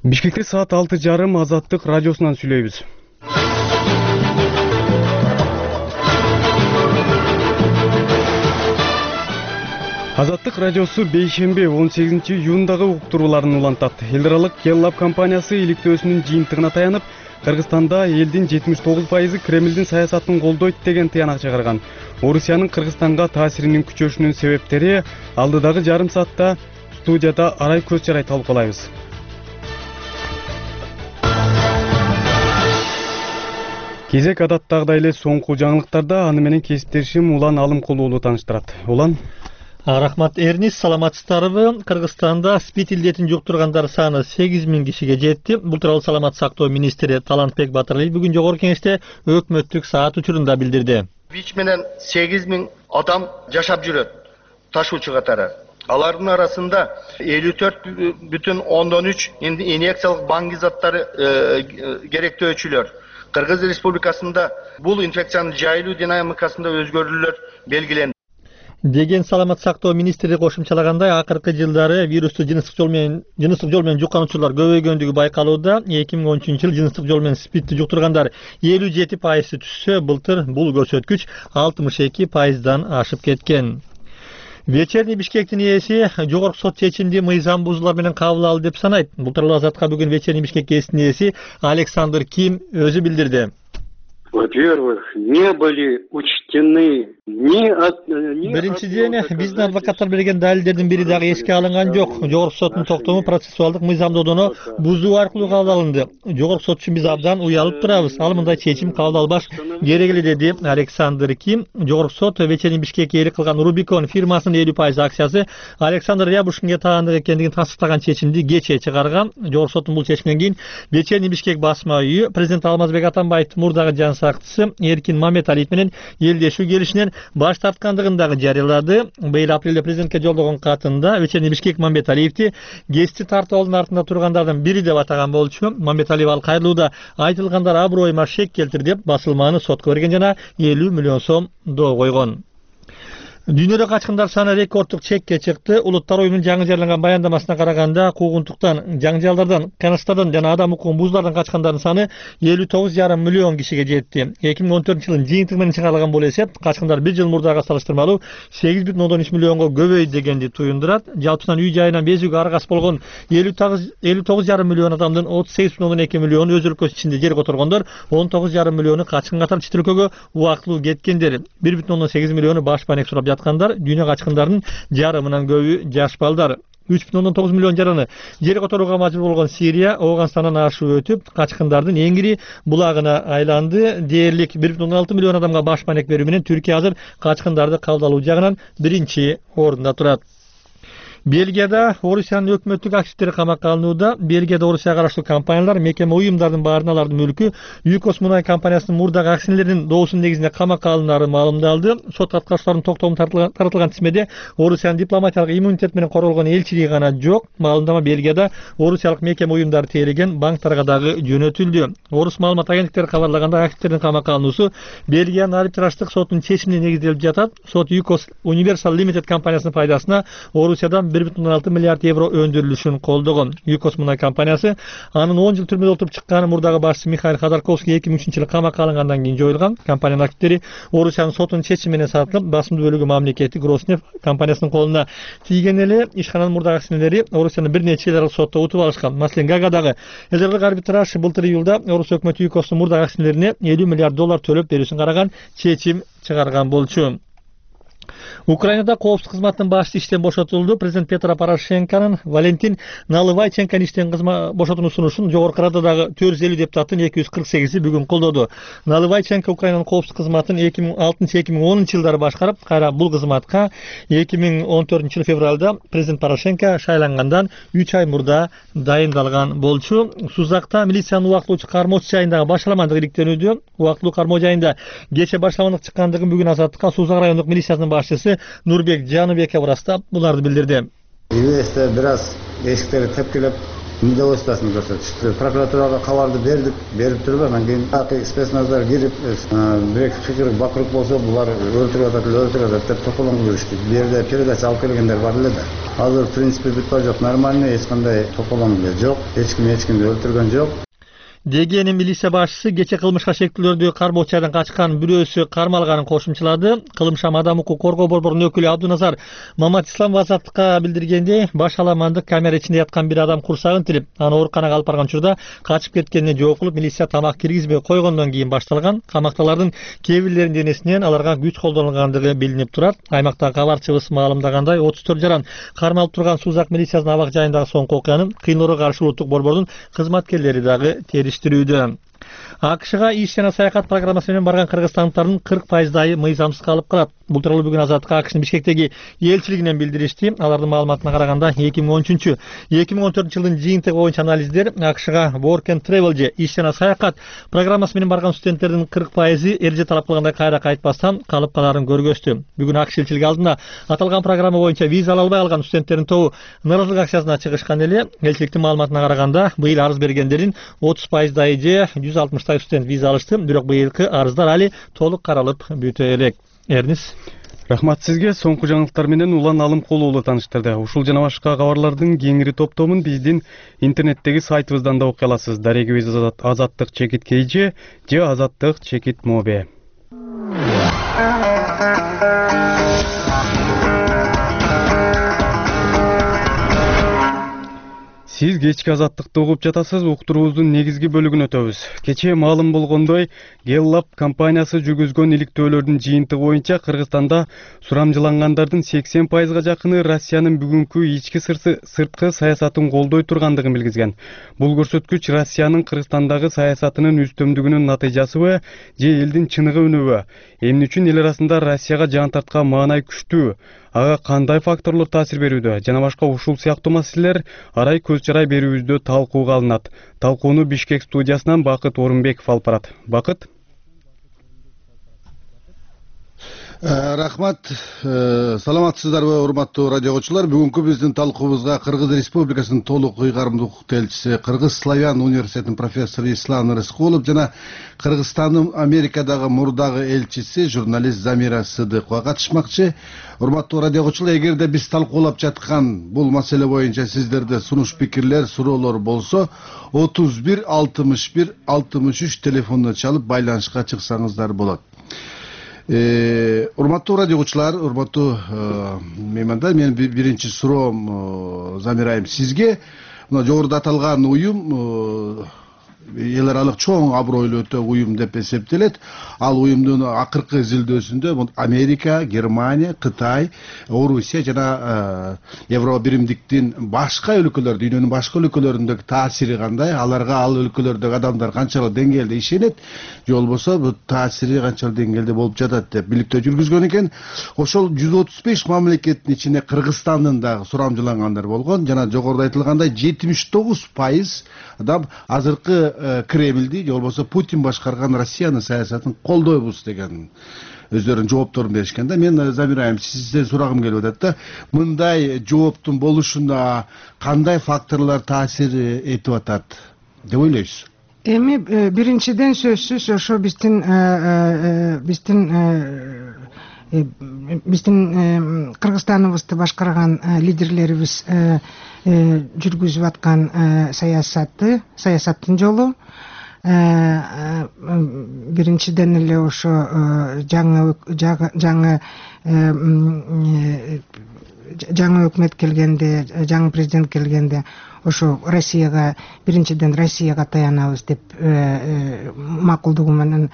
Бишкекте саат 6:30 Азаттык радиосунан сүйлөйбүз. Азаттык радиосу бейшемби 18-июндагы уктурууларын улантат. Эл аралык Келлап компаниясы иликтөөсүнүн жыйынтыгына таянып, Кыргызстанда элдин 79% Кремлдин саясатын колдойт деген тыянак чыгарган. Орусиянын Кыргызстанга таасиринин күчөшүнүн себептери алдыдагы жарым саатта студияда арай көз жарай талкуулайбыз. Кезек адаттагыдай эле соңку жаңылыктарда аны менен кесиптешим Улан Алымкулуу тааныштырат. Улан. Рахмат Эрнис, саламатсыздарбы? Кыргызстанда СПИД илдетин жуктургандар саны 8000 кишиге жетти. Бул тууралуу саламат сактоо министри Талантбек Батыралиев бүгүн жогорку кеңеште өкмөттүк саат учурунда билдирди. ВИЧ менен 8000 адам жашап жүрөт ташуучу катары. Алардын арасында 54,3 инъекциялык баңги заттары керектөөчүлөр. Кыргыз Республикасында бул инфекциянын жайылуу динамикасында өзгөрүүлөр белгиленди деген саламат сактоо министри кошумчалагандай, акыркы жылдары вирусту жыныстык жол менен жуккан учурлар көбөйгөндүгү байкалууда. 2013 жыл жыныстык жол менен СПИДти жуктургандар 57% түшсө, былтыр бул көрсөткүч 62%дан ашып кеткен. Вечерний Бишкектин ээси жогорку сот чечимди мыйзам бузуулар менен кабыл алды деп санайт. Бул тууралуу Азатка бүгүн Вечерний Бишкек ээсинин ээси Александр Ким өзү билдирди. Во-первых, не были учтены Биринчиден, биздин адвокаттар берген далилдердин бири дагы эске алынган жок. Жогорку соттун токтому процессуалдык мыйзамдоодону бузуу аркылуу кабыл алынды. Жогорку сот үчүн биз абдан уялып турабыз. Ал мындай чечим кабыл албаш керек эле, деди Александр Ким. Жогорку сот Вечерний Бишкек ээлик кылган Рубикон фирмасынын 50% акциясы Александр Рябушкинге таандык экендигин тастыктаган чечимди кечээ чыгарган. Жогорку соттун бул чечиминен кийин Вечерний Бишкек басма үйү президент Алмазбек Атамбаевдин мурдагы жан сактчысы Эркин Мамметалиев менен элдешүү келишинен баш тарткандыгын дагы жарыялады. Быйыл апрелде президентке жолдогон катында Вечерний Бишкек Мамметалиевди кести тартып алуунун артында тургандардын бири деп атаган болчу. Мамметалиев ал кайрылууда айтылгандар аброюма шек келтир деп басылманы сотко берген жана 50 миллион сом доо койгон. Дүйнөдө качкындар саны рекордтук чекке чыкты. Улуттар уюмунун жаңы жарыяланган баяндамасына караганда, куугунтуктан, жаңжалдардан, кылмыштардан жана адам укугун бузуулардан качкандардын саны 59,5 миллион кишиге жетти. 2014 жылдын жыйынтыгы менен чыгарылган бул эсеп качкындар бир жыл мурдага салыштырмалуу 8,3 миллионго көбөйдү дегенди туюндурат. Жалпысынан үй жайынан безүүгө аргас болгон 59,5 миллион адамдын 38,2 миллиону өз өлкөсү ичинде жер которгондор, 19,5 миллиону качкын катары чет өлкөгө убактылуу кеткендер, 1,8 миллиону баш банек сурап жаткандар. Дүйнө качкындардын жарымынан көбү жаш балдар. 3,9 миллион жараны жер которууга мажбур болгон Сирия Ооганстандан ашып өтүп, качкындардын эң ири булагына айланды. Дээрлик 1,6 миллион адамга баш банек берүү менен Түркия азыр качкындарды кабыл алуу жагынан биринчи орунда турат. Бельгияда Орусиянын өкмөттүк активдери камакка алынууда. Бельгияда Орусияга караштуу компаниялар, мекеме, уюмдардын баарына алардын мүлкү ЮКОС мунай компаниясынын мурдагы акционерлеринин доосунун негизинде камакка алынары маалымдалды. Сот каткарушчуларынын токтому таратылган тизмеде Орусиянын дипломатиялык иммунитет менен корголгон элчилиги гана жок. Маалымдама Бельгияда Орусиялык мекеме, уюмдары тейлеген банктарга дагы жөнөтүлдү. Орус маалымат агенттиктери кабарлагандай, активдердин камакка алынуусу Бельгиянын арбитраждык сотунун чечимине негизделип жатат. Сот ЮКОС Universal Limited компаниясынын пайдасына Орусиядан 1,6 миллиард евро өндүрүлүшүн колдогон. ЮКОС мунай компаниясы анын 10 жыл түрмөдө отуруп чыкканы мурдагы башчысы Михаил Ходорковский 2003 жылы камакка алынгандан кийин жоюлган. Компаниянын активдери Орусиянын сотунун чечими менен сатылып, басымдуу бөлүгү мамлекеттик Роснефть компаниясынын колуна тийген эле. Ишкананын мурдагы акционерлери Орусиянын бир нече эл аралык сотто утуп алышкан. Маселен, Гаагадагы эл аралык арбитраж былтыр июлда Орус өкмөтү ЮКОСтун мурдагы акционерлерине 50 миллиард доллар төлөп берүүсүн караган чечим чыгарган болчу. Украинада коопсуздук кызматынын башчысы иштен бошотулду. Президент Петро Порошенконун Валентин Наливайченконун иштен бошотууну сунушун жогорку рададагы 450 депутаттын 248и бүгүн колдоду. Наливайченко Украинанын коопсуздук кызматын 2006-2010 жылдары башкарып, кайра бул кызматка 2014 жыл февралда президент Порошенко шайлангандан 3 ай мурда дайындалган болчу. Сузакта милициянын убактылуучу кармоочу жайындагы башаламандык иликтенүүдө. Убактылуу кармоо жайында кечээ башаламандык чыккандыгын бүгүн Азаттыкка Сузак райондук милициясынын башчысы Нурбек Жаныбеков ырастап буларды билдирди. Үйөстө бир аз эшиктерди тепкилеп недовольствосын көрсөтүштү. Прокуратурага кабарды берип туруп, анан кийин спецназар кирип, бирок фикир бакырып болсо, булар өлтүрүп атат деп токолоңго жүрүштү. Бу жерде передача алып келгендер бар эле да. Азыр в принципе бүт бар жок, нормальный, эч кандай токолоң жок, эч кимди өлтүргөн жок. ДГНин милиция башчысы кече кылмышка шектүүлөрдү кармоо чайдан качкан бирөөсү кармалганын кошумчалады. Кылымшам адам укук коргоо борборунун өкүлү Абдуназар Маматисламов азаттыкка билдиргендей, баш аламандык камера ичинде яткан бир адам курсагын тилип, аны ооруканага алып барган учурда качып кеткенине жооп кылып, милиция тамак киргизбей койгондон кийин башталган. Камакталардын кээ бирлеринин денесинен аларга күч колдонулгандыгы билинип турат. Аймактагы кабарчыбыз маалымдагандай, 34 жаран кармалып турган Сузак милициясынын абак жайындагы соңку окуяны кыйноого каршы улуттук борбордун кызматкерлери дагы териштирүүдө. АКШга иш жана саякат программасы менен барган кыргызстандыктардын 40%ы мыйзамсыз калып калат. Бул тууралуу бүгүн Азаттык АКШнын Бишкектеги элчилигинен билдиришти. Алардын маалыматына караганда 2013-2014 жылдын жыйынтыгы боюнча анализдер АКШга Work and Travel же иш жана саякат программасы менен барган студенттердин 40%ы эрже талап кылгандай кайра кайтпастан калып каларын көргөздү. Бүгүн АКШ элчилиги алдында аталган программа боюнча виза ала албай калган студенттердин тобу нааразылык акциясына чыгышкан эле. Элчиликтин маалыматына караганда, быйыл арыз бергендердин 30%ы же 160 студент виза алышты, бирок быйылкы арыздар али толук каралып бүтө элек. Эрнис. Рахмат сизге. Соңку жаңылыктар менен Улан Алымкулов уулу тааныштырды. Ушул жана башка кабарлардын кеңири топтомун биздин интернеттеги сайтыбыздан да окуй аласыз. Дарегибиз azattik-kj же azattik-mobe. Сиз кечки азаттыкты угуп жатасыз. Уктуруубуздун негизги бөлүгүнө өтөбүз. Кечээ маалым болгондой, Gellab компаниясы жүргүзгөн иликтөөлөрдүн жыйынтыгы боюнча Кыргызстанда сурамжылангандардын 80%га жакыны Россиянын бүгүнкү ички сырткы саясатын колдой тургандыгын билгизген. Бул көрсөткүч Россиянын Кыргызстандагы саясатынын үстөмдүгүнүн натыйжасыбы же элдин чыныгы үнүбү? Эмне үчүн эл арасында Россияга жан тарткан маанай күчтүү? Ага кандай факторлор таасир берүүдө? Жана башка ушул сыяктуу маселелер арай көз чарай берүүбүздө талкууга алынат. Талкууну Бишкек студиясынан Бакыт Орунбеков алып барат. Бакыт. Рахмат. Саламатсыздарбы, урматтуу радио окуучулар. Бүгүнкү биздин талкуубузга Кыргыз Республикасынын толук уйгарымдуу укук элчиси, Кыргыз Славян университетинин профессору Ислам Рыскулов жана Кыргызстандын Америкадагы мурдагы элчиси, журналист Замира Сыдыкова катышмакчы. Урматтуу радио окуучулар, эгерде биз талкуулап жаткан бул маселе боюнча сиздерде сунуш пикирлер, суроолор болсо, 31 61 63 телефонуна чалып байланышка чыксаңыздар болот. Урматтуу радио окуучулар, урматтуу меймандар, менин биринчи суроом Замир айым сизге. Мына жогоруда аталган уюм эл аралык чоң абройлуу өтө уюм деп эсептелет. Ал уюмдун акыркы изилдөөсүндө Америка, Германия, Кытай, Орусия жана Европа биримдиктин башка өлкөлөр, дүйнөнүн башка өлкөлөрүндөгү таасири кандай, аларга ал өлкөлөрдөгү адамдар канчалык деңгээлде ишенет, же болбосо бул таасири канчалык деңгээлде болуп жатат деп биликтөө жүргүзгөн экен. Ошол 135 мамлекеттин ичинде Кыргызстандын дагы сурамжылангандар болгон. Жана жогоруда айтылгандай 79% адам азыркы Кремльди, же болбосо Путин башкарган Россиянын саясатын колдойбуз деген өздөрүнүн жоопторун беришкен да. Мен Замир айым сизден сурагым келип атат да, мындай жооптун болушуна кандай факторлор таасир этип атат деп ойлойсуз? Эми биринчиден сөзсүз ошо биздин Кыргызстаныбызды башкарган лидерлерибиз жүргүзүп аткан саясаттын жолу. Биринчиден эле ошо жаңы өкмөт келгенде, жаңы президент келгенде ошо Россияга, биринчиден Россияга таянабыз деп макулдугу менен,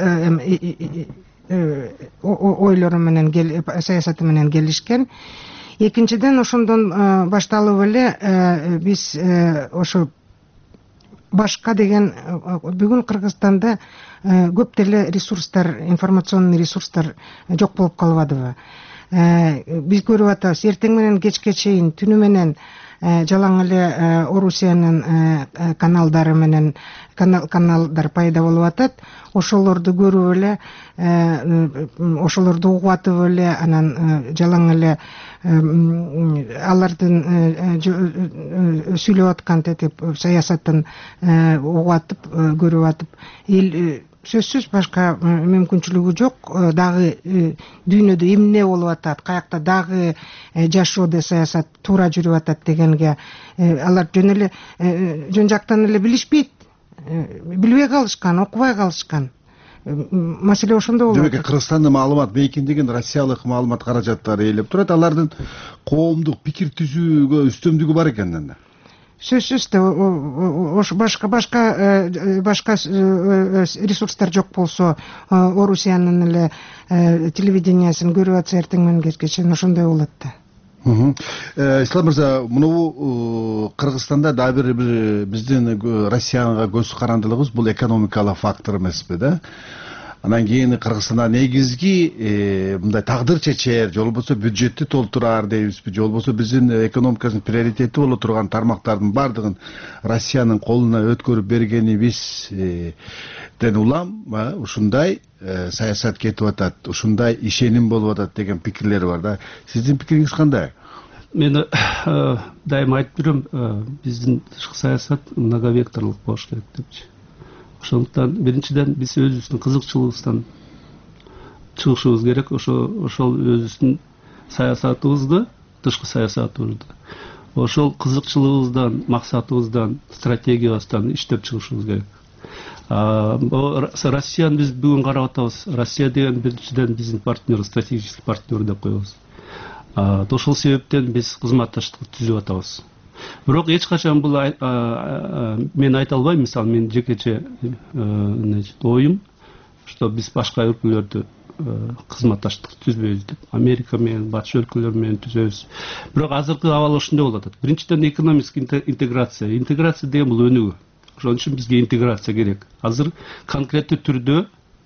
ойлору менен, саясаты менен келишкен. Экинчиден ошондон башталып эле биз ошо башка деген бүгүн Кыргызстанда көп деле ресурстар, информационный ресурстар жок болуп калбадыбы? Биз көрүп атабыз, эртең менен кечке чейин, түнү менен жалаң эле Орусиянын каналдары менен каналдар пайда болуп атат. Ошолорду көрүп эле, ошолорду угуп атып эле, анан жалаң эле алардын сүйлөп аткан саясатын угуп атып, көрүп атып, эл сөзсүз башка мүмкүнчүлүгү жок. Дагы дүйнөдө эмне болуп атат, каякта дагы жашоодо саясат туура жүрүп атат дегенге алар жөн жактан эле билишпейт, билбей калышкан, окубай калышкан. Маселе ошондо болуп атат. Демек, Кыргызстанда маалымат бейкиндеген Россиялык маалымат каражаттары ээлеп турат, алардын коомдук пикир түзүүгө үстөмдүгү бар экен да. Сөзсүз да башка ресурстар жок болсо, Орусиянын эле телевидениясын көрүп атса эртең менен кечке чейин ошондой болот да. Ислам мырза, мынабу Кыргызстанда дагы бир биздин Россияга көз карандылыгыбыз бул экономикалык фактор эмеспи да? Анан кийин Кыргызстанда негизги мындай тагдыр чечер, же болбосо бюджетти толтурар дейбизби, же болбосо биздин экономикасынын приоритети боло турган тармактардын бардыгын Россиянын колуна өткөрүп бергенибизден улам ушундай саясат кетип атат, ушундай ишеним болуп атат деген пикирлер бар да. Сиздин пикириңиз кандай? Мен дайыма айтып жүрөм, биздин тышкы саясат многовекторлук болуш керек депчи. Ошондуктан биринчиден биз өзүбүздүн кызыкчылыгыбыздан чыгышыбыз керек. Ошол өзүбүздүн саясатыбызды, тышкы саясатыбызды, ошол кызыкчылыгыбыздан, максатыбыздан, стратегиябыздан иштеп чыгышыбыз керек. Россияны биз бүгүн карап атабыз. Россия деген биринчиден биздин партнер, стратегический партнер деп коебуз. Ошол себептен биз кызматташтык түзүп атабыз. Бирок эч качан бул мен айта албайм, мисалы мен жекече оюм, что биз башка өлкөлөрдү кызматташтык түзбөйбүз деп. Америка менен, батыш өлкөлөр менен түзөбүз. Бирок азыркы абал ошондой болуп атат. Биринчиден экономический интеграция. Интеграция деген бул өнүгүү. Ошон үчүн бизге интеграция керек. Азыр конкреттүү түрдө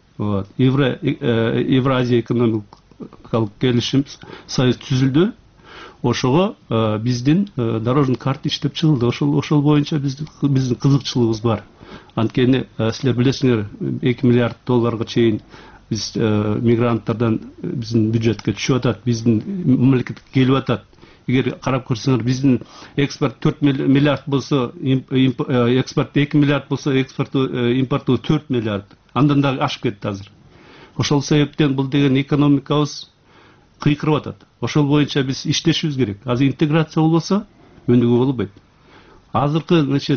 Евразия экономикалык келишим союз түзүлдү. Ошого биздин дорожный карта иштеп чыгылды. Ошол боюнча биздин кызыкчылыгыбыз бар. Анткени силер билесиңер, 2 миллиард долларга чейин биз мигранттардан биздин бюджетке түшүп атат, биздин мамлекетке келип атат. Эгер карап көрсөңөр, биздин экспорт 4 миллиард болсо, экспорт 2 миллиард болсо, импорту 4 миллиард. Андан да ашып кетти азыр. Ошол себептен бул деген экономикабыз кыйкырып атат. Ошол боюнча биз иштешибиз керек. Азыр интеграция болбосо өнүгүү болбойт. Азыркы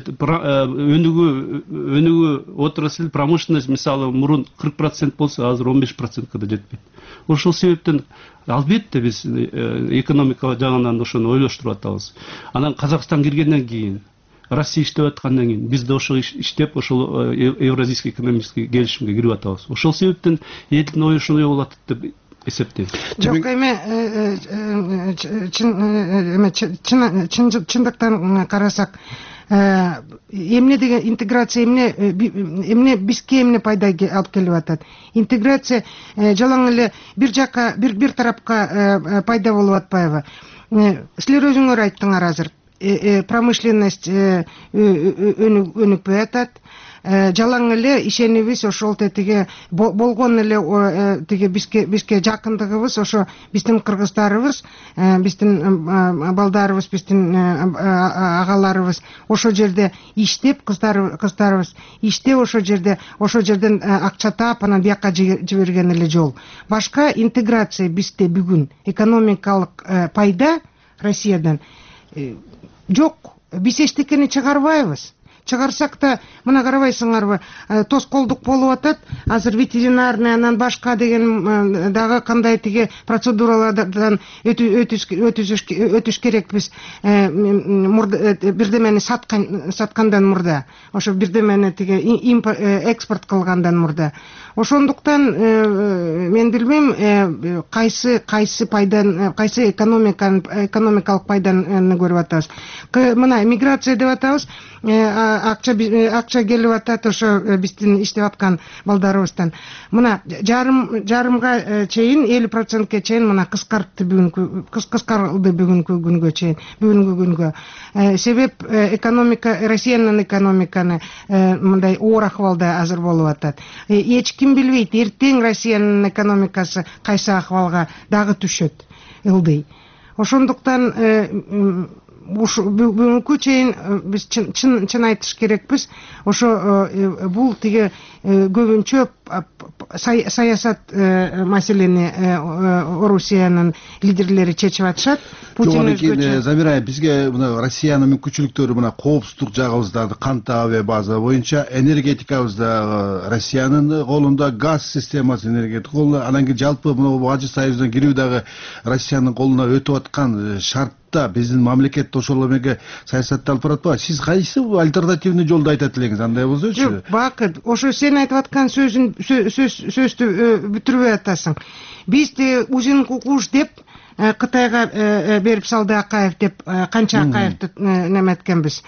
өнүгүү отрасль, промышленность мисалы мурун 40% болсо, азыр 15%ка да жетпейт. Ошол себептен албетте биз экономика жагынан ошону ойлоштуруп атабыз. Анан Казакстан киргенден кийин, Россия иштеп аткандан кийин биз да ошо иштеп, ошол Евразийский экономический келишимге кирип атабыз. Ошол себептен элдин ою ошондой болуп атат деп эсептейм. Жок, чындыктан карасак, эмне деген интеграция, эмне бизге эмне пайда алып келип атат? Интеграция жалаң эле бир жакка, бир тарапка пайда болуп атпайбы? Силер өзүңөр айттыңар азыр, промышленность өнүкпөй атат. Жалаң эле ишенибиз ошол тетиге болгон эле тиги бизге жакындыгыбыз, ошо биздин кыргыздарыбыз, биздин балдарыбыз, биздин агаларыбыз ошол жерде иштеп, кыздарыбыз иштеп ошол жерден акча таап, анан бияка жиберген эле жол. Башка интеграция бизде бүгүн экономикалык пайда Россиядан жок. Биз эчтекени чыгарбайбыз. Чыгарсак да, мына карабайсыңарбы, тоскоолдук болуп атат. Азыр ветеринарный, анан башка деген дагы кандай тиги процедуралардан өтүш керекпиз. Бирдемени саткандан мурда, ошо бирдемени тиги экспорт кылгандан мурда. Ошондуктан мен билбейм кайсы пайдан, кайсы экономикалык пайданы көрүп атабыз. Мына миграция деп атабыз, акча келип атат ошо биздин иштеп аткан балдарыбыздан. Мына жарымга чейин 50%ке чейин мына кыскарылды бүгүнкү күнгө. Себеп экономика, Россиянын экономиканы мындай оор акыбалда азыр болуп атат. Эч ким билбейт, эртең Россиянын экономикасы кайсы акыбалга дагы түшөт, ылдый. Ошондуктан бүгүнкү чейин биз чын айтыш керекпиз. Ошо бул тиги көбүнчө саясат маселени Орусиянын лидерлери чечип атышат. Путин өзгөчө. Замира, бизге мына Россиянын мүмкүнчүлүктөрү мына коопсуздук жагыбызда кантип авиа база боюнча, энергетикабызда Россиянын колунда, газ системасы энергетика колунда, анан кийин жалпы мына Бажы Союзуна кирүү дагы Россиянын колуна өтүп аткан шартта биздин мамлекет ошол эмеге саясатты алып баратпайбы? Сиз кайсы альтернативный жолду айтат элеңиз? Андай болсочу. Жок, бакыт, ошо сен айтып аткан сөздү бүтүрбөй атасың. Бизди узун кукуш деп Кытайга берип салды Акаев деп, канча Акаевди неметкенбиз,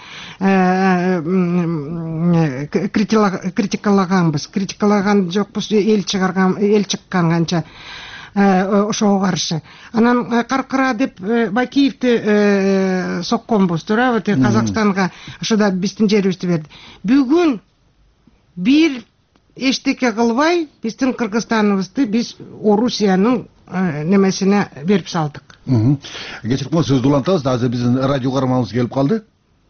критикалаган жокпуз, эл чыккан канча ошого каршы. Анан каркыра деп Бакиевди сокконбуз, туурабы? Казакстанга ошода биздин жерибизди берди. Бүгүн бир эчтеке кылбай биздин Кыргызстаныбызды биз Орусиянын немесине берип салдык. Кечирип коюңуз, сөздү улантабыз. Азыр биздин радио каарманыбыз келип калды.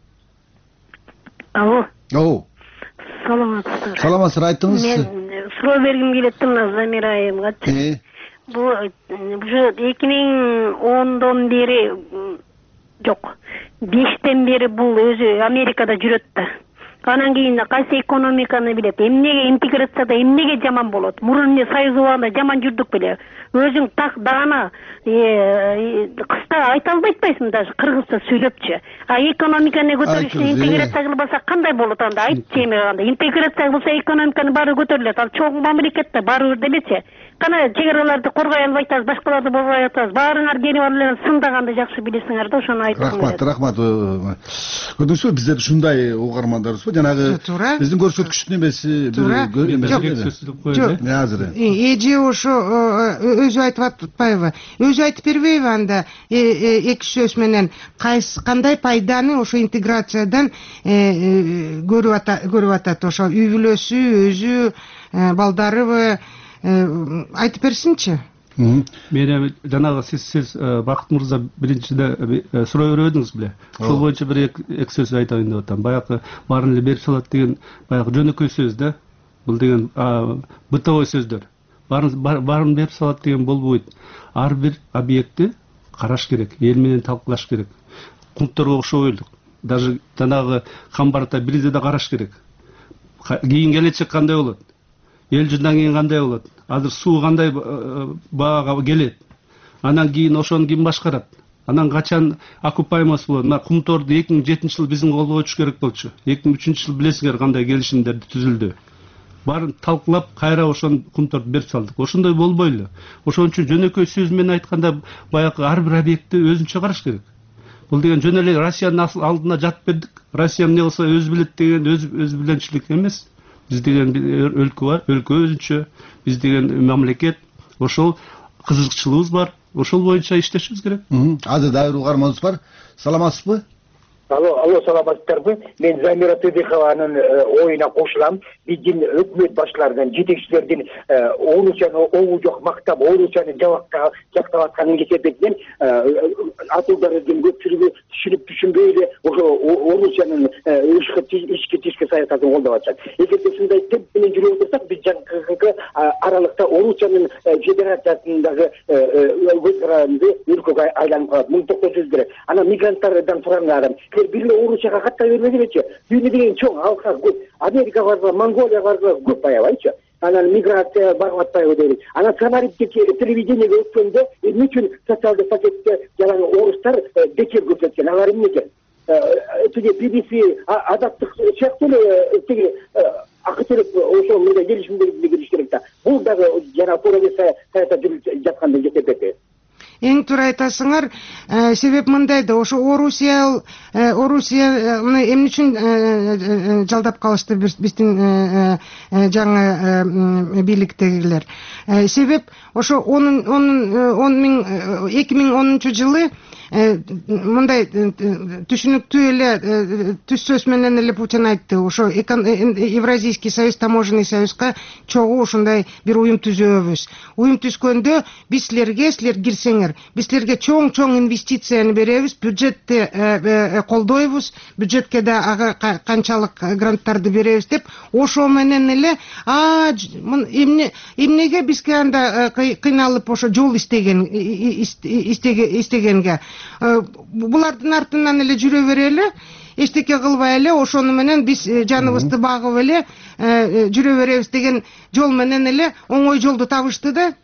Алло. Саламатсыздар. Саламатсыздар, айтыңыз. Мен суроо бергим келет Замира айымгачы. Бул уже 2010дон бери, жок, 5тен бери бул өзү Америкада жүрөт да. Анан кийин кайсы экономиканы билет, эмнеге интеграцияда эмнеге жаман болот? Мурун Союз убагында жаман жүрдүк беле. Өзүң так даана кыста айта албайсың, даже кыргызча сөйлөпчү. Экономиканы көтөрүштө интеграция кылбаса кандай болот анда? Айтчы эми анда. Интеграция болсо экономиканы баары көтөрүлөт. Ал чоң мамлекетте баары бир делечи. Кана чек-араларды коргой албай атабыз, башкаларды болбой атабыз. Баарыңар келип алып сындаганды жакшы билесиңер да, ошону айтып келет. Рахмат. Көрдүңүзбү, биздер ушундай угармандарбызбы? Жанагы биздин көрсөткүчтүн эмеси азыр. Эже ошо өзү айтып атпайбы? Өзү айтып бербейби анда эки сөз менен кандай пайданы ошо интеграциядан көрүп атат? Ошо үй бүлөсү, өзү, балдарыбы айтып берсинчи. Мен жанагы сиз Бакыт мырза биринчиде суроо бербедиңиз беле? Ошол боюнча бир эки сөз айтайын деп атам. Баягы баарын эле берип салат деген баягы жөнөкөй сөз да. Бул деген бытовой сөздөр. Баарын берип салат деген болбойт. Ар бир объектти караш керек, эл менен талкуулаш керек. Кумтторго окшобойлук. Даже жанагы камбарта бирде да караш керек. Кийин келечек кандай болот? Эл жылдан кийин кандай болот? Азыр суу кандай баага келет? Анан кийин ошону ким башкарат? Анан качан окупаемость болот? Мына Кумторду 2007-жылы биздин колго өтүш керек болчу. 2003-жылы билесиңер кандай келишимдер түзүлдү. Баарын талкуулап, кайра ошону Кумторду берип салдык. Ошондой болбой эле. Ошон үчүн жөнөкөй сөз менен айтканда баягы ар бир объектти өзүнчө караш керек. Бул деген жөн эле Россиянын алдына жатып бердик. Россия эмне болсо өз билет деген өз биленчилик эмес. Биз деген өлкө бар, өлкө өзүнчө, биз деген мамлекет, ошол кызыкчылыгыбыз бар, ошол боюнча иштешибиз керек. Азыр дагы бир угарманыбыз бар. Саламатсызбы? Алло, саламатсыздарбы? Мен Замира Тыдыхованын оюна кошулам. Биздин өкмөт башчыларынан, жетекчилердин Орусияны обу жок мактап, Орусияны жактап атканын кесепетинен атуулдардын көпчүлүгү түшүнбөй эле ошо Орусиянын ички тишки саясатын колдоп атышат. Эгерде ушундай темп менен жүрүп отурсак, биз жакынкы аралыкта Орусиянын федерациясындагы өз өлкөгө айланып калат. Муну токтотушубуз керек. Анан мигранттардан сураңдар. Бир эле Орусияга каттай бербегилечи. Дүйнө деген чоң, алка көп. Америка барга, Монголия барга көп аябайчы. Анан миграция барып атпайбы дейбиз. Анан сценарийдик телевидениеге өткөндө эмне үчүн социалдык пакетте жанагы орустар бекер көрсөткөн? Алар эмнеге? Тиги BBC адаттык сыяктуу эле тиги акы төлөп ошол мындай келишимдерге кириш керек да. бул дагы жана туура эмес саясат жүрүп жаткан деп эсептейт. Эң туура айтасыңар. Себеп мындай да, ошо Орусияны эмне үчүн жалдап калышты биздин жаңы бийликтегилер. Себеп ошо 2010-жылы мындай түшүнүктүү эле түз сөз менен эле Путин айтты. Ошо Евразийский союз, таможенный союзга чогуу ушундай бир уюм түзөбүз. Уюм түзгөндө биз силер кирсеңер, биз силерге чоң инвестицияны беребиз, бюджетти колдойбуз, бюджетке да канчалык гранттарды беребиз деп, ошо менен эле эмнеге бизге анда кыйналып ошо жол истегенге. Булардын артынан эле жүрө берели, эчтеке кылбай эле, ошону менен биз жаныбызды багып эле жүрө беребиз деген жол менен эле оңой жолду табышты да.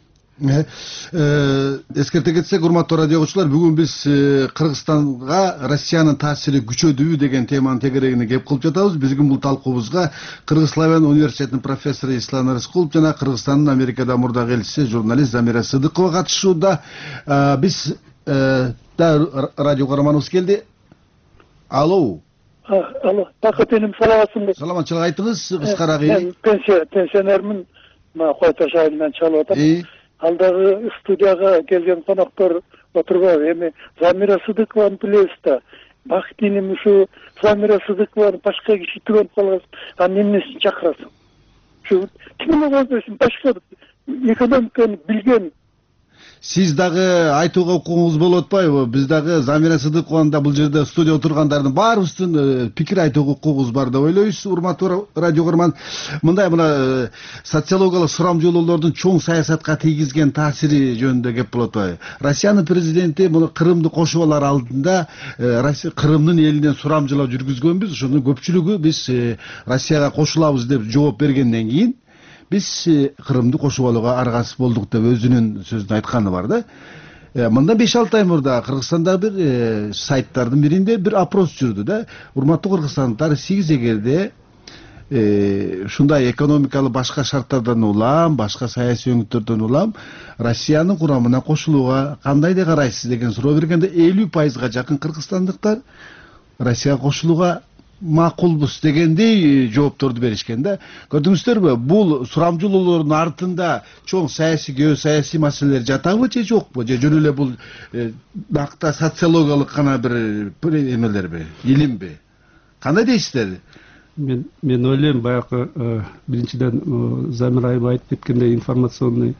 Эскерте кетсек, урматтуу радио угуучулар, бүгүн биз Кыргызстанга Россиянын таасири күчөдүбү деген теманын тегерегине кеп кылып жатабыз. Биздин бул талкуубузга Кыргыз-Славян университетинин профессору Ислам Рыскулов жана Кыргызстандын Америкада мурдагы элчиси журналист Замира Сыдыкова катышууда. Биз радио каарманыбыз келди. Алло. Бакыт эним, саламатсыңбы? Саламатчылык айтыңыз, кыскараак. Мен пенсионермин, Кой Таш айылынан чалып атам. Алдагы студияга келген коноктор отурбайбы. Эми Замира Сыдыкованы билебиз да. Бакыт эним ушу Замира Сыдыкованы башка киши түгөнүп калган. Анын эмнесин чакырасың? Ушу кимге койбойсуң? Башка экономиканы билген. Сиз дагы айтууга укугуңуз болуп атпайбы? Биз дагы Замира Сыдыкованы да бул жерде студия отургандардын баарыбыздын пикир айтууга укугубуз бар деп ойлойбуз. Урматтуу радио көрман, мына социологиялык сурамжылоолордун чоң саясатка тийгизген таасири жөнүндө кеп болуп атпайбы? Россиянын президенти муну Крымды кошуп алар алдында Крымдын элинен сурамжылоо жүргүзгөнбүз. Ошонун көпчүлүгү биз Россияга кошулабыз деп жооп бергенден кийин биз Крымды кошуп алууга аргасыз болдук деп өзүнүн сөзүн айтканы бар да. Мында 5-6 ай мурда Кыргызстанда бир сайттардын биринде бир опрос жүрдү да. Урматтуу кыргызстандыктар, сиз эгерде ушундай экономикалык башка шарттардан улам, башка саясий өңүттөрдөн улам Россиянын курамына кошулууга кандайда карайсыз деген суроо бергенде 50%га жакын кыргызстандыктар Россияга кошулууга макулбуз дегендей жоопторду беришкен да. Көрдүңүздөрбү, бул сурамжылоолордун артында чоң саясий, геосаясий маселелер жатабы же жокпу? Же жөн эле бул накта социологиялык гана бир эмелерби, илимби? Кандай дейсиздер? Мен ойлойм, баягы биринчиден Замир айым айтып кеткендей информационный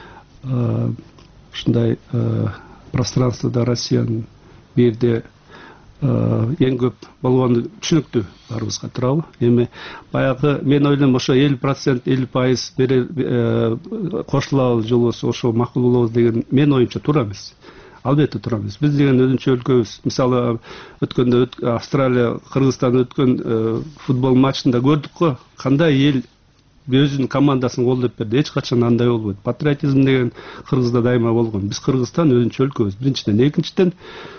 ушундай пространствода Россиянын берде эң көп болгону түшүнүктүү баарыбызга туурабы. Эми баягы мен ойлойм ошо 50%, 50% кошулабыз же болбосо ошо макул болобуз деген мен оюмча туура эмес. Албетте туура эмес. Биз деген өзүнчө өлкөбүз. Мисалы өткөндө Австралия, Кыргызстан өткөн футбол матчында көрдүк го, кандай эл өзүнүн командасын колдоп берди. Эч качан андай болбойт. Патриотизм деген Кыргызда дайыма болгон. Биз Кыргызстан өзүнчө өлкөбүз. Биринчиден, экинчиден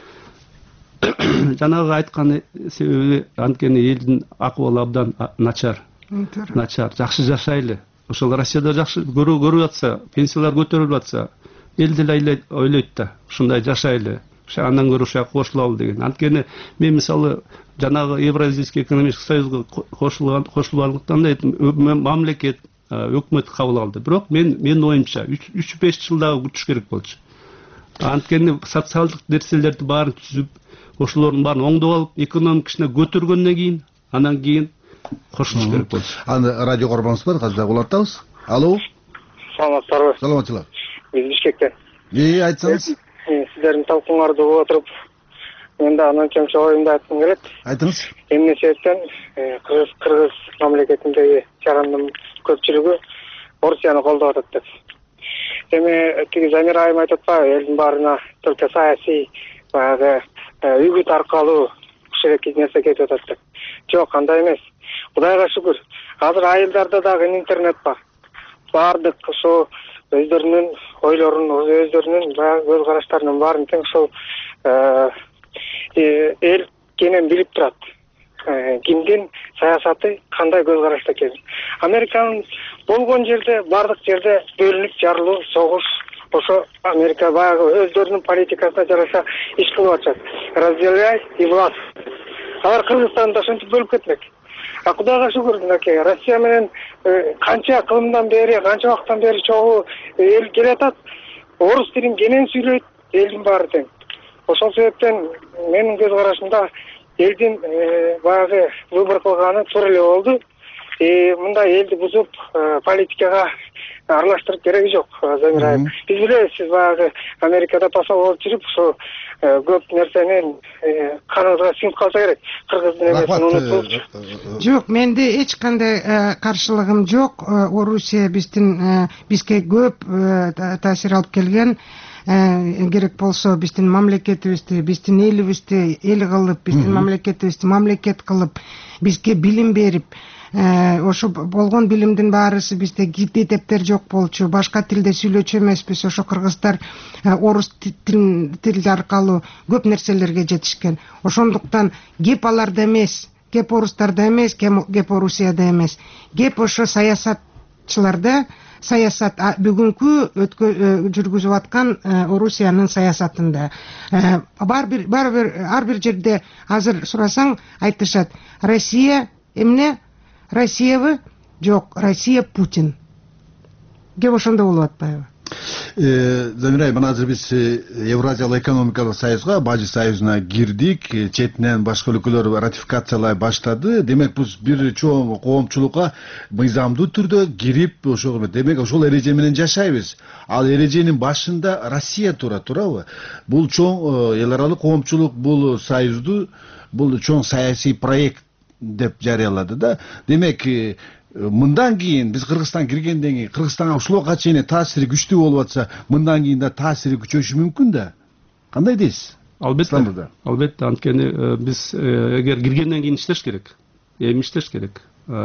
жанагы айткан себеби анткени элдин акыбалы абдан начар. Жакшы жашайлы. Ошол Россияда жакшы көрүп атса, пенсиялар көтөрүлүп атса, эл деле ойлойт да, ушундай жашайлы. Андан көрө ушуга кошулалы деген. Анткени мен мисалы жанагы Евразийский экономический союзга кошулгандыктан мамлекет, өкмөт кабыл алды. Бирок мен оюмча 3-5 жылдагы күтүш керек болчу. Анткени социалдык нерселерди баарын түзүп, ошолордун баарын оңдоп алып, экономик ишине көтөргөндөн кийин, андан кийин кошулуш керек болчу. Аны радио көрмөңүз бар, казыр улантабыз. Алло. Саламатсыздарбы? Саламатчылык. Биз Бишкектен. Айтсаңыз. Сиздердин талкууңарды угуп отуруп, мен да анан чоң оюмду айткым келет. Айтыңыз. Эмне себептен Кыргыз мамлекетиндеги жарандын көпчүлүгү Орусияны колдоп атат деп. Эми тиги Замир айым айтып атпайбы, элдин баарына только саясий баягы үгүт аркылуу ушул нерсе кетип атат деп. Жок, андай эмес. Кудайга шүгүр. Азыр айылдарда дагы интернет бар. Бардык ошо өздөрүнүн ойлорун, өздөрүнүн баягы көз караштарынын баарын тең ошол эл кенен билип турат. кимдин саясаты кандай көз карашта экен. Американын болгон жерде, бардык жерде бөлүнүп жарылуу, согуш, ошо Америка баягы өздөрүнүн политикасына жараша иш кылып атышат. Разделяй и власть. Алар Кыргызстанды ошентип бөлүп кетмек. А Кудайга шүгүр, мынакей Россия менен канча кылымдан бери, канча убакыттан бери чогуу эл келатат. Орус тилин кенен сүйлөйт, элдин баары тең. Ошол себептен менин көз карашымда элдин баягы выбор кылганы туура эле болду. Мындай элди бузуп политикага аралаштырып кереги жок, Замир айым. Биз билебиз, сиз баягы Америкада посол болуп жүрүп, ошо көп нерсенин каныбызга сиңип калса керек. Кыргыздын эмесин унутуп. Жок, менде эч кандай каршылыгым жок. Орусия бизге көп таасир алып келген. Керек болсо биздин мамлекетибизди, биздин элибизди эл кылып, биздин мамлекетибизди мамлекет кылып, бизге билим берип, ошо болгон билимдин баарысы бизде китептер жок болчу, башка тилде сүйлөчү эмеспиз. Ошо кыргыздар орус тили аркылуу көп нерселерге жетишкен. Ошондуктан кеп аларда эмес, кеп орустарда эмес, кеп Орусияда эмес. Кеп ошо саясатчыларда, саясат бүгүнкү жүргүзүп аткан Орусиянын саясатында. Ар бир жерде азыр сурасаң айтышат: Россия эмне? Россиябы? Жок, Россия Путин. Кеп ошондо болуп атпайбы? Замир айым, азыр биз Евразиялык экономикалык союзга, Бажы союзуна кирдик, четинен башка өлкөлөр ратификациялай баштады. Демек бул бир чоң коомчулукка мыйзамдуу түрдө кирип, ошого демек ошол эреже менен жашайбыз. Ал эреженин башында Россия турабы? Бул чоң эл аралык коомчулук бул союзду, бул чоң саясий проект деп жарыялады да. Демек мындан кийин биз Кыргызстан киргенден кийин Кыргызстанга ушулга чейин таасири күчтүү болуп атса, мындан кийин да таасири күчөшү мүмкүн да. Кандай дейсиз? Албетте, анткени биз эгер киргенден кийин иштеш керек. Эми иштеш керек.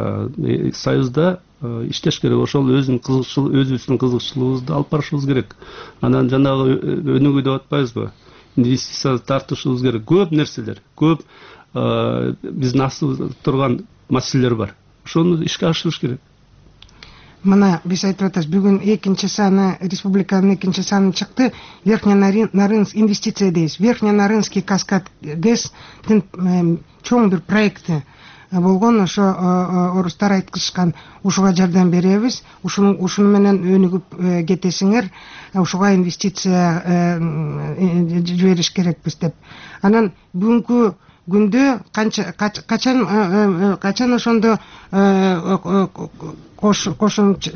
Союзда иштеш керек. Ошол өзүбүздүн кызыкчылыгыбызды алып барышыбыз керек. Анан жанагы өнүгүү деп атпайбызбы? Инвестиция тартышыбыз керек. Көп нерселер, көп биздин астыбызда турган маселелер бар. Ошону ишке ашырыш керек. Мына биз айтып атабыз, бүгүн экинчи саны, республиканын экинчи саны чыкты. Верхненарынск инвестиция дейбиз. Верхненарынский каскад ГЭСтин чоң бир проекти болгон. Ошо орустар айткышкан, ушуга жардам беребиз, ушуну менен өнүгүп кетесиңер, ушуга инвестиция жибериш керекпиз деп. Анан бүгүнкү күндө качан ошондо кошумча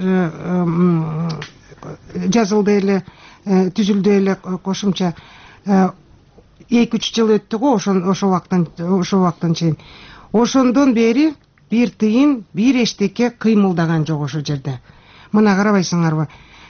жазылды эле, түзүлдү эле кошумча 2-3 жыл өттү го ошо убактан чейин. Ошондон бери бир тыйын, бир эчтеке кыймылдаган жок ошо жерде. Мына карабайсыңарбы?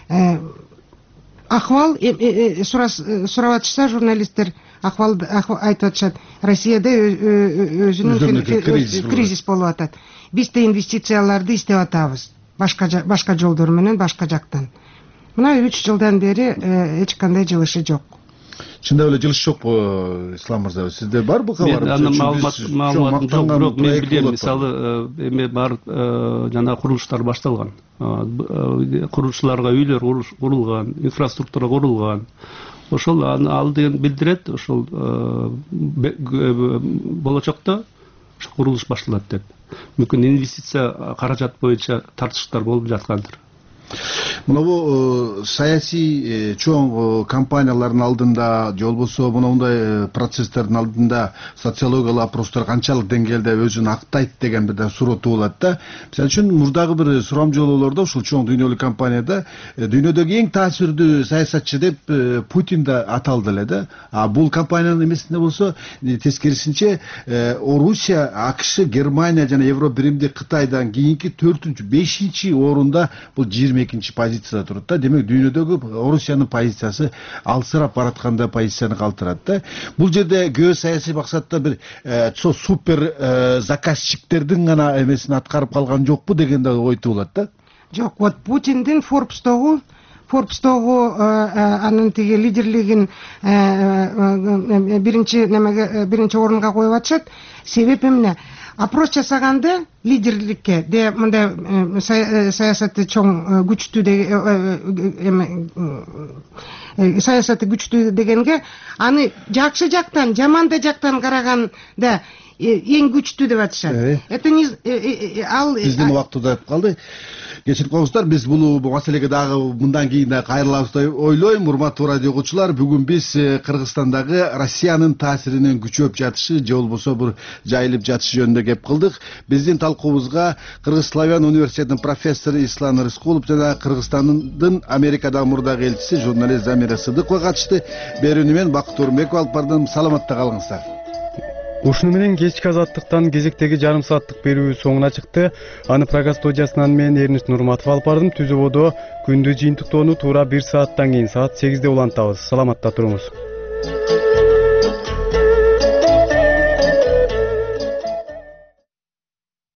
Акыбал сурап атышса журналисттер, акыбал айтып атышат, Россияда өзүнүн кризис болуп атат. Биз да инвестицияларды издеп атабыз, башка жолдор менен, башка жактан. Мына 3 жылдан бери эч кандай жылышы жок. Чындап эле жылыш жокпу, Ислам мырза? Сизде бар бул кабар? Маалыматым жок, бирок мен билем, мисалы эме бар, жана курулуштар башталган. Курулуштарга үйлөр курулган, инфраструктура курулган. Ошол ал деген билдирет, ошол болочокто курулуш башталат деп. Мүмкүн инвестиция каражат боюнча тартыштар болуп жаткандыр. Мына бул саясий чоң компаниялардын алдында, же болбосо мындай процесстердин алдында социологиялык опростор канчалык деңгээлде өзүн актайт деген бир суроо туулат да. Мисалы үчүн мурдагы бир сурамжылоолордо ушул чоң дүйнөлүк компанияда дүйнөдөгү эң таасирдүү саясатчы деп Путин да аталды эле да. А бул компаниянын эмесинде болсо тескерисинче Орусия, АКШ, Германия жана Евробиримдик Кытайдан кийинки 4-5 орунда бул 22-нчи позицияда турат да. Демек дүйнөдөгү Орусиянын позициясы алсырап баратканда позицияны калтырат да. Бул жерде геосаясий максатта бир супер заказчиктердин гана эмесин аткарып калган жокпу деген да ой туулат да. Жок, вот Путиндин Forbes'тогу анын тиги лидерлигин биринчи орунга коюп атышат. Себеби эмне? опрос жасаганда лидерликке де мындай саясаты чоң күчтүү саясаты күчтүү дегенге аны жакшы жактан жаман жактан караганда эң күчтүү деп атышат. Это не ал биздин убакыт узап калды. Кечирип коюңуздар, биз бул маселеге дагы мындан кийин да кайрылабыз деп ойлойм. Урматтуу радио окуучулар, бүгүн биз Кыргызстандагы Россиянын таасиринин күчөп жатышы же болбосо бир жайылып жатышы жөнүндө кеп кылдык. Биздин талкуубузга Кыргыз Славян университетинин профессору Ислам Рыскулов жана Кыргызстандын Америкадагы мурдагы элчиси журналист Замира Сыдыкова катышты. Берүүнү мен Бакыт Орунбеков алып бардым. Саламатта калыңыздар. Ушуну менен кечки азаттыктан кезектеги жарым сааттык берүү соңуна чыкты. Аны программа студиясынан мен Эрнест Нурматов алып бардым. Түзүүбөдө күндү жыйынтыктоону туура 1 сааттан кийин саат 8-де улантабыз. Саламатта туруңуз.